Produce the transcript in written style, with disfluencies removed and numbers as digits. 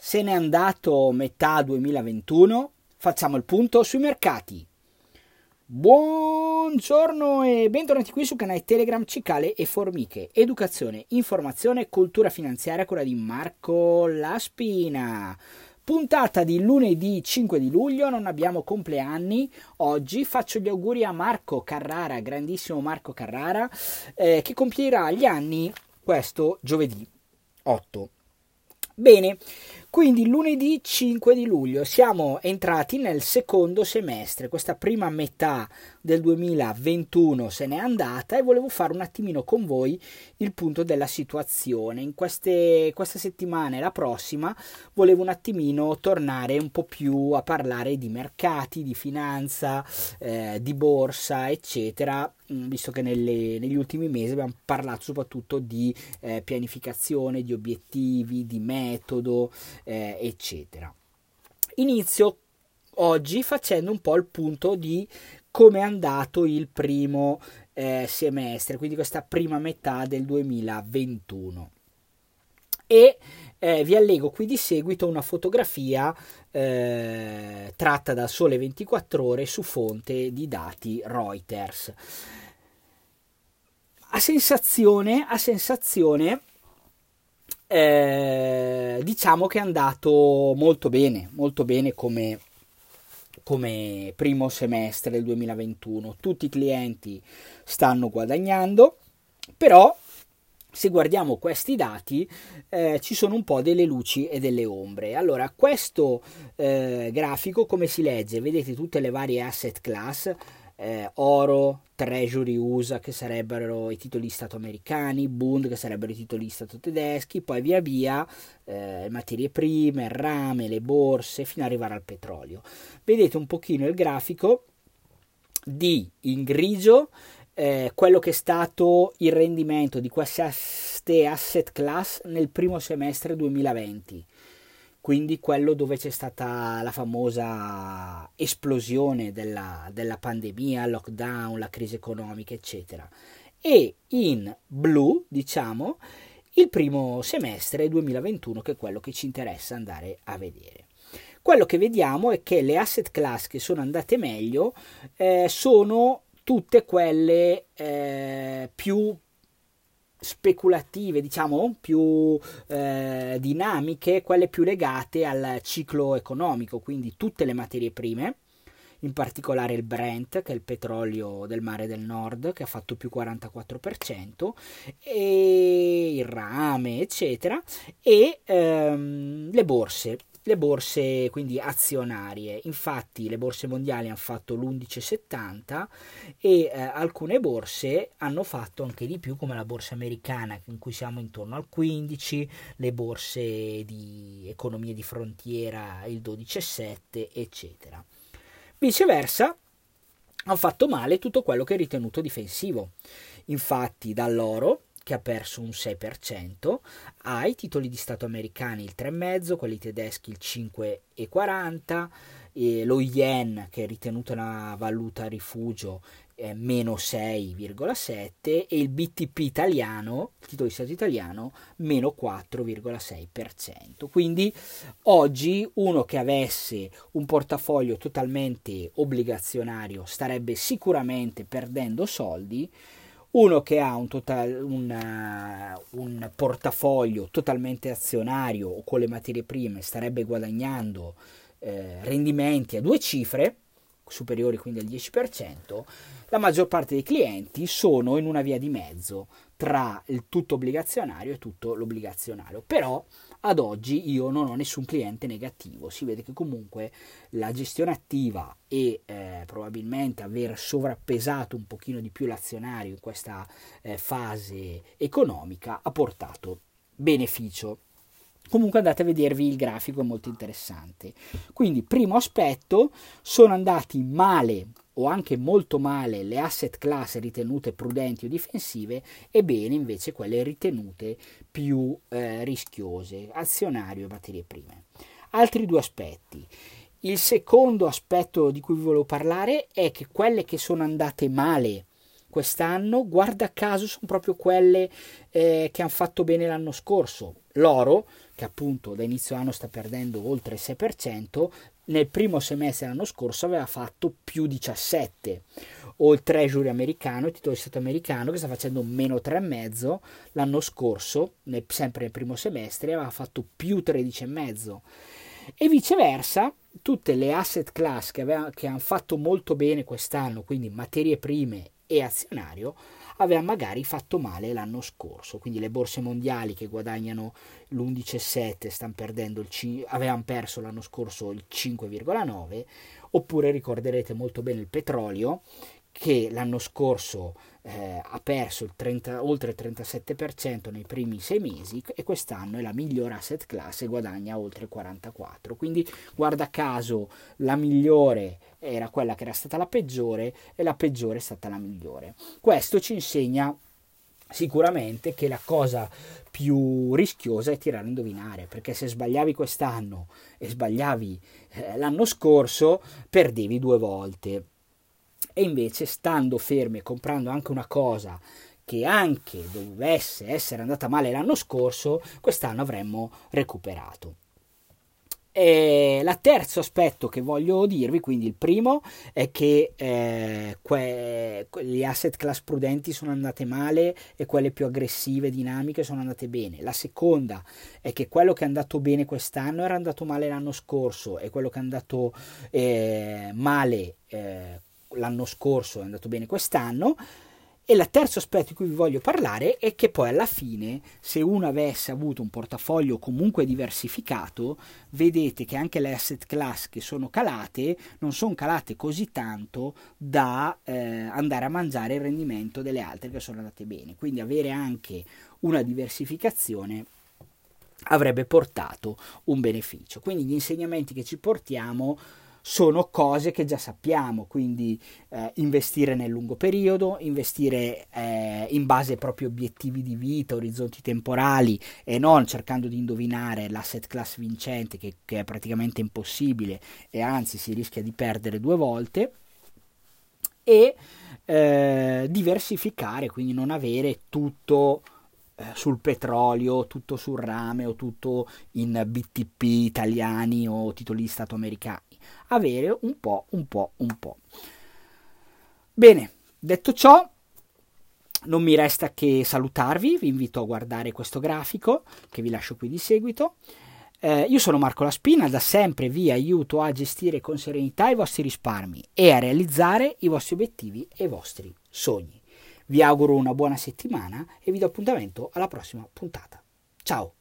Se n'è andato metà 2021, facciamo il punto sui mercati. Buongiorno e bentornati qui sul canale Telegram Cicale e Formiche, educazione, informazione e cultura finanziaria, quella di Marco Laspina. Puntata di lunedì 5 di luglio, non abbiamo compleanni. Oggi faccio gli auguri a Marco Carrara, grandissimo Marco Carrara, che compierà gli anni questo giovedì 8. Bene, quindi lunedì 5 di luglio siamo entrati nel secondo semestre, questa prima metà del 2021 se n'è andata e volevo fare un attimino con voi il punto della situazione. In questa settimana e la prossima volevo un attimino tornare un po' più a parlare di mercati, di finanza, di borsa, eccetera, visto che negli ultimi mesi abbiamo parlato soprattutto di pianificazione, di obiettivi, di metodo, eccetera. Inizio oggi facendo un po' il punto di come è andato il primo semestre, quindi questa prima metà del 2021. E vi allego qui di seguito una fotografia tratta da Sole 24 Ore su fonte di dati Reuters. A sensazione diciamo che è andato molto bene come primo semestre del 2021. Tutti i clienti stanno guadagnando, però se guardiamo questi dati ci sono un po' delle luci e delle ombre. Allora, questo grafico come si legge? Vedete tutte le varie asset class, oro, treasury USA che sarebbero i titoli di Stato americani, Bund che sarebbero i titoli di Stato tedeschi, poi via via materie prime, il rame, le borse, fino ad arrivare al petrolio. Vedete un pochino il grafico in grigio quello che è stato il rendimento di queste asset class nel primo semestre 2020, quindi quello dove c'è stata la famosa esplosione della pandemia, lockdown, la crisi economica, eccetera. E in blu, diciamo, il primo semestre 2021, che è quello che ci interessa andare a vedere. Quello che vediamo è che le asset class che sono andate meglio sono tutte quelle più speculative, diciamo, più dinamiche, quelle più legate al ciclo economico, quindi tutte le materie prime, in particolare il Brent, che è il petrolio del Mare del Nord, che ha fatto più 44%, e il rame, eccetera, e le borse quindi azionarie. Infatti le borse mondiali hanno fatto l'11,70 e alcune borse hanno fatto anche di più, come la borsa americana in cui siamo intorno al 15, le borse di economie di frontiera il 12,7, eccetera. Viceversa hanno fatto male tutto quello che è ritenuto difensivo. Infatti dall'oro, che ha perso un 6%, ai titoli di Stato americani il 3,5%, quelli tedeschi il 5,40%, lo yen, che è ritenuto una valuta a rifugio, meno 6,7%, e il BTP italiano, il titolo di Stato italiano, meno 4,6%. Quindi oggi uno che avesse un portafoglio totalmente obbligazionario starebbe sicuramente perdendo soldi. Uno che ha un portafoglio totalmente azionario o con le materie prime starebbe guadagnando rendimenti a 2 cifre, superiori quindi al 10%. La maggior parte dei clienti sono in una via di mezzo tra il tutto obbligazionario e tutto l'obbligazionario. Però ad oggi io non ho nessun cliente negativo. Si vede che comunque la gestione attiva e probabilmente aver sovrappesato un pochino di più l'azionario in questa fase economica ha portato beneficio. Comunque andate a vedervi il grafico, è molto interessante. Quindi, primo aspetto, sono andati male o anche molto male le asset class ritenute prudenti o difensive, e bene invece quelle ritenute più rischiose, azionario e materie prime. Altri due aspetti. Il secondo aspetto di cui vi volevo parlare è che quelle che sono andate male quest'anno, guarda caso, sono proprio quelle che hanno fatto bene l'anno scorso. L'oro, che appunto da inizio anno sta perdendo oltre il 6%, nel primo semestre dell'anno scorso aveva fatto più 17%, o il Treasury americano, il titolo di Stato americano, che sta facendo meno 3,5%, l'anno scorso, sempre nel primo semestre, aveva fatto più 13,5%, e viceversa tutte le asset class che hanno fatto molto bene quest'anno, quindi materie prime e azionario, aveva magari fatto male l'anno scorso. Quindi le borse mondiali che guadagnano l'11,7 stanno perdendo avevano perso l'anno scorso il 5,9, oppure ricorderete molto bene il petrolio, che l'anno scorso ha perso oltre il 37% nei primi 6 mesi, e quest'anno è la migliore asset class e guadagna oltre il 44%. Quindi guarda caso la migliore era quella che era stata la peggiore, e la peggiore è stata la migliore. Questo ci insegna sicuramente che la cosa più rischiosa è tirare a indovinare, perché se sbagliavi quest'anno e sbagliavi l'anno scorso, perdevi 2 volte. E invece, stando fermi e comprando anche una cosa che anche dovesse essere andata male l'anno scorso, quest'anno avremmo recuperato. E il terzo aspetto che voglio dirvi, quindi il primo, è che gli asset class prudenti sono andate male e quelle più aggressive, dinamiche, sono andate bene. La seconda è che quello che è andato bene quest'anno era andato male l'anno scorso, e quello che è andato male l'anno scorso è andato bene quest'anno. E il terzo aspetto di cui vi voglio parlare è che poi alla fine, se uno avesse avuto un portafoglio comunque diversificato, vedete che anche le asset class che sono calate non sono calate così tanto da andare a mangiare il rendimento delle altre che sono andate bene. Quindi avere anche una diversificazione avrebbe portato un beneficio. Quindi gli insegnamenti che ci portiamo sono cose che già sappiamo, quindi investire nel lungo periodo, investire in base ai propri obiettivi di vita, orizzonti temporali, e non cercando di indovinare l'asset class vincente, che è praticamente impossibile, e anzi si rischia di perdere 2 volte, e diversificare, quindi non avere tutto sul petrolio, tutto sul rame, o tutto in BTP italiani o titoli di Stato americani. Avere un po'. Bene, detto ciò, non mi resta che salutarvi. Vi invito a guardare questo grafico che vi lascio qui di seguito. Io sono Marco La Spina, da sempre vi aiuto a gestire con serenità i vostri risparmi e a realizzare i vostri obiettivi e i vostri sogni. Vi auguro una buona settimana e vi do appuntamento alla prossima puntata. Ciao!